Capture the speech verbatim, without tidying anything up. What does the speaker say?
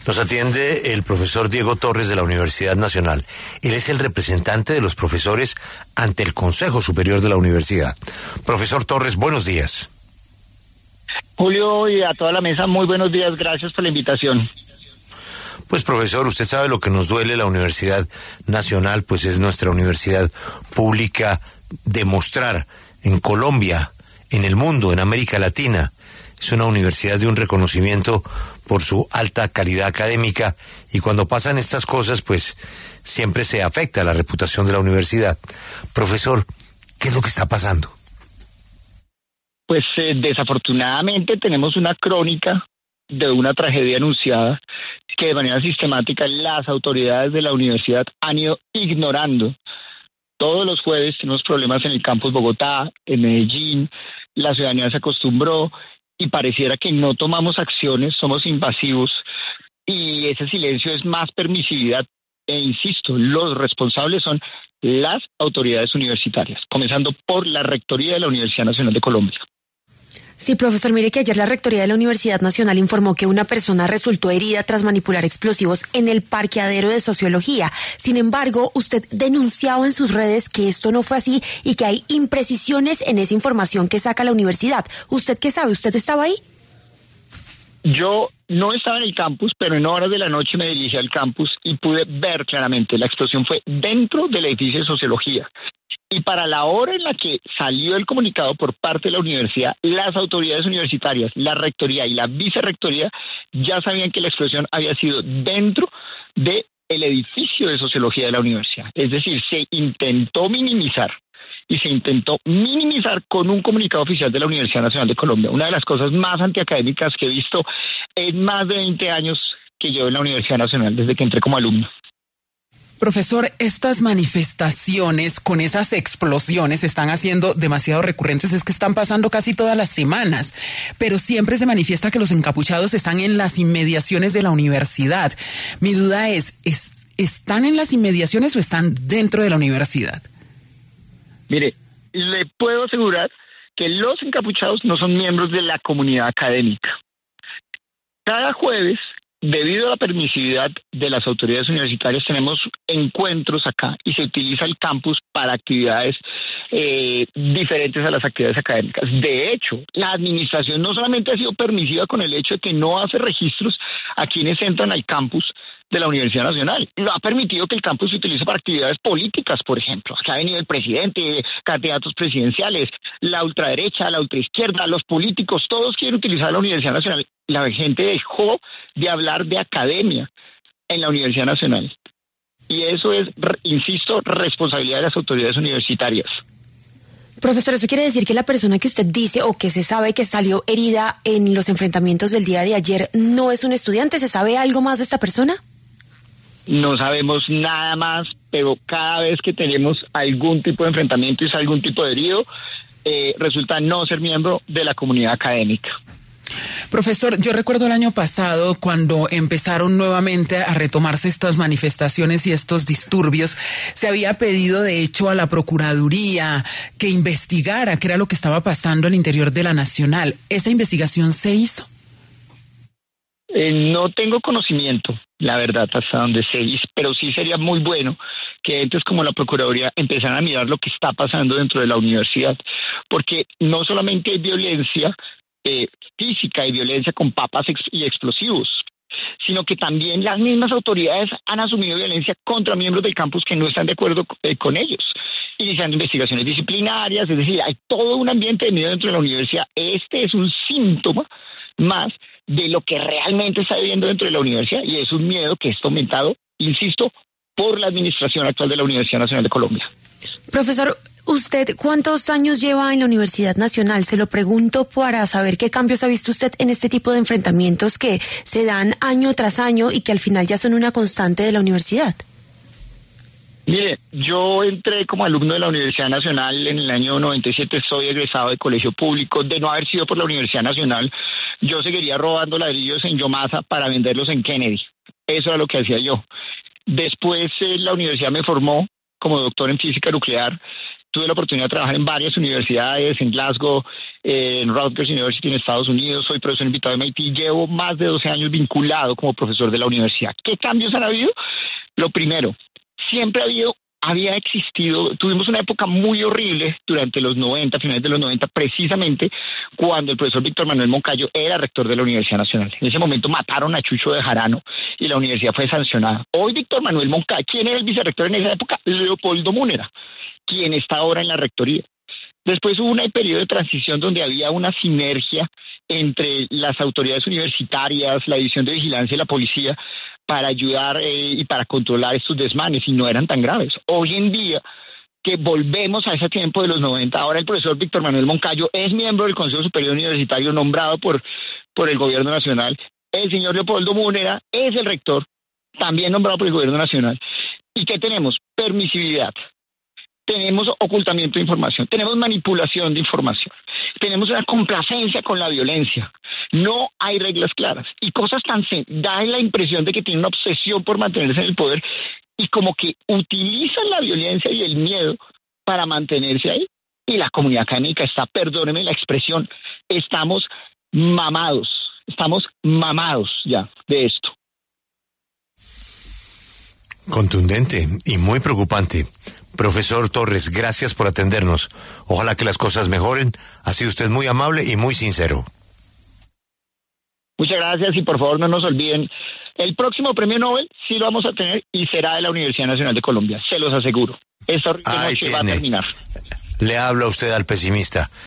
Nos atiende el profesor Diego Torres de la Universidad Nacional. Él es el representante de los profesores ante el Consejo Superior de la Universidad. Profesor Torres, buenos días. Julio, y a toda la mesa, muy buenos días, gracias por la invitación. Pues profesor, usted sabe lo que nos duele la Universidad Nacional, pues es nuestra universidad pública, demostrar en Colombia, en el mundo, en América Latina. Es una universidad de un reconocimiento por su alta calidad académica, y cuando pasan estas cosas, pues siempre se afecta la reputación de la universidad. Profesor, ¿qué es lo que está pasando? Pues eh, desafortunadamente tenemos una crónica de una tragedia anunciada que de manera sistemática las autoridades de la universidad han ido ignorando. Todos los jueves tenemos problemas en el campus Bogotá, en Medellín, la ciudadanía se acostumbró y pareciera que no tomamos acciones, somos invasivos y ese silencio es más permisividad. E insisto, los responsables son las autoridades universitarias, comenzando por la Rectoría de la Universidad Nacional de Colombia. Sí, profesor, mire que ayer la Rectoría de la Universidad Nacional informó que una persona resultó herida tras manipular explosivos en el parqueadero de Sociología. Sin embargo, usted denunciaba en sus redes que esto no fue así y que hay imprecisiones en esa información que saca la universidad. ¿Usted qué sabe? ¿Usted estaba ahí? Yo no estaba en el campus, pero en horas de la noche me dirigí al campus y pude ver claramente, la explosión fue dentro del edificio de Sociología. Y para la hora en la que salió el comunicado por parte de la universidad, las autoridades universitarias, la rectoría y la vicerrectoría ya sabían que la explosión había sido dentro del edificio de Sociología de la universidad. Es decir, se intentó minimizar y se intentó minimizar con un comunicado oficial de la Universidad Nacional de Colombia. Una de las cosas más antiacadémicas que he visto en más de veinte años que llevo en la Universidad Nacional, desde que entré como alumno. Profesor, estas manifestaciones con esas explosiones se están haciendo demasiado recurrentes, es que están pasando casi todas las semanas, pero siempre se manifiesta que los encapuchados están en las inmediaciones de la universidad. Mi duda es, ¿es ¿están en las inmediaciones o están dentro de la universidad? Mire, le puedo asegurar que los encapuchados no son miembros de la comunidad académica. Cada jueves, debido a la permisividad de las autoridades universitarias, tenemos encuentros acá y se utiliza el campus para actividades eh, diferentes a las actividades académicas. De hecho, la administración no solamente ha sido permisiva con el hecho de que no hace registros a quienes entran al campus de la Universidad Nacional, lo ha permitido que el campus se utilice para actividades políticas, por ejemplo. Acá ha venido el presidente, candidatos presidenciales, la ultraderecha, la ultraizquierda, los políticos, todos quieren utilizar la Universidad Nacional. La gente dejó de hablar de academia en la Universidad Nacional. Y eso es, insisto, responsabilidad de las autoridades universitarias. Profesor, ¿eso quiere decir que la persona que usted dice o que se sabe que salió herida en los enfrentamientos del día de ayer no es un estudiante? ¿Se sabe algo más de esta persona? No sabemos nada más, pero cada vez que tenemos algún tipo de enfrentamiento y es algún tipo de herido, eh, resulta no ser miembro de la comunidad académica. Profesor, yo recuerdo el año pasado cuando empezaron nuevamente a retomarse estas manifestaciones y estos disturbios, se había pedido de hecho a la Procuraduría que investigara qué era lo que estaba pasando al interior de la Nacional. ¿Esa investigación se hizo? Eh, no tengo conocimiento, la verdad, hasta donde se hizo, pero sí sería muy bueno que entes como la Procuraduría empezaran a mirar lo que está pasando dentro de la universidad, porque no solamente hay violencia eh, física y violencia con papas ex- y explosivos, sino que también las mismas autoridades han asumido violencia contra miembros del campus que no están de acuerdo eh, con ellos, iniciando investigaciones disciplinarias. Es decir, hay todo un ambiente de miedo dentro de la universidad. Este es un síntoma más de lo que realmente está viviendo dentro de la universidad, y es un miedo que está aumentado, insisto, por la administración actual de la Universidad Nacional de Colombia. Profesor, ¿usted cuántos años lleva en la Universidad Nacional? Se lo pregunto para saber qué cambios ha visto usted en este tipo de enfrentamientos que se dan año tras año y que al final ya son una constante de la universidad. Mire, yo entré como alumno de la Universidad Nacional en el año noventa y siete, soy egresado de colegio público. De no haber sido por la Universidad Nacional, yo seguiría robando ladrillos en Yomasa para venderlos en Kennedy. Eso era lo que hacía yo. Después eh, la universidad me formó como doctor en física nuclear. Tuve la oportunidad de trabajar en varias universidades, en Glasgow, eh, en Rutgers University en Estados Unidos, soy profesor invitado de M I T, llevo más de doce años vinculado como profesor de la universidad. ¿Qué cambios han habido? Lo primero, siempre ha habido había existido, tuvimos una época muy horrible durante los noventa, finales de los noventa, precisamente cuando el profesor Víctor Manuel Moncayo era rector de la Universidad Nacional. En ese momento mataron a Chucho de Jarano y la universidad fue sancionada. Hoy Víctor Manuel Moncayo, ¿quién era el vicerrector en esa época? Leopoldo Múnera, quien está ahora en la rectoría. Después hubo un periodo de transición donde había una sinergia entre las autoridades universitarias, la División de Vigilancia y la policía para ayudar eh, y para controlar estos desmanes, y no eran tan graves. Hoy en día, que volvemos a ese tiempo de los noventa, ahora el profesor Víctor Manuel Moncayo es miembro del Consejo Superior Universitario nombrado por, por el Gobierno Nacional. El señor Leopoldo Múnera es el rector, también nombrado por el Gobierno Nacional. ¿Y qué tenemos? Permisividad. Tenemos ocultamiento de información, tenemos manipulación de información, tenemos una complacencia con la violencia, no hay reglas claras y cosas tan da la impresión de que tienen una obsesión por mantenerse en el poder y como que utilizan la violencia y el miedo para mantenerse ahí. Y la comunidad académica está, perdónenme la expresión, estamos mamados, estamos mamados ya de esto. Contundente y muy preocupante. Profesor Torres, gracias por atendernos. Ojalá que las cosas mejoren. Ha sido usted muy amable y muy sincero. Muchas gracias y por favor no nos olviden. El próximo premio Nobel sí lo vamos a tener y será de la Universidad Nacional de Colombia. Se los aseguro. Esta noche va a terminar. Le habla usted al pesimista.